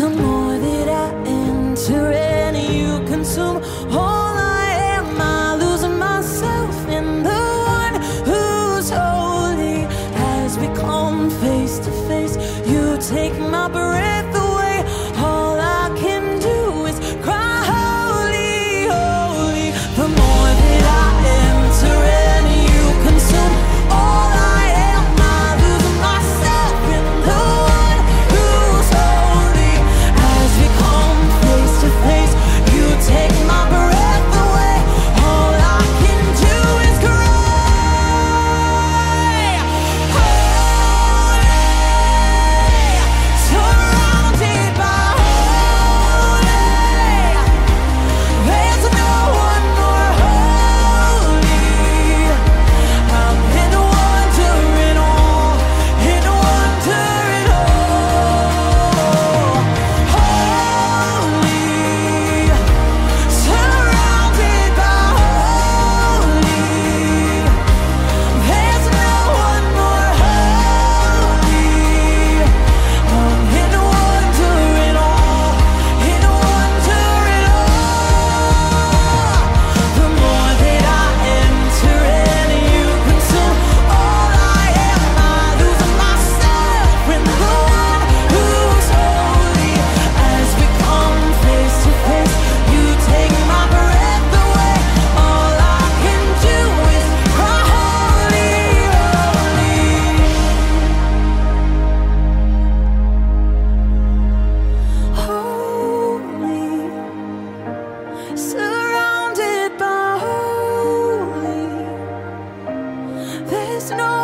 The more that I enter and you consume all I am, I lose myself in the one who's holy. As we come face to face, you take my breath away. All I can do is cry, holy, holy. The more that I enter and you consume all I am, I lose myself in the one who's holy. As we come face to face, you take my breath away. All I can do is cry, holy. Surrounded by holy, there's no one more holy. I'm in wonder in awe, in wonder in awe. Holy, surrounded by holy, there's no one more holy. I'm in wonder in awe, in wonder in awe. The more that I enter and you consume all I am, I lose myself in the one who's holy. As we come face to face, you take my breath away. All I can do is cry, holy, holy. Holy, surrounded by holy, there's no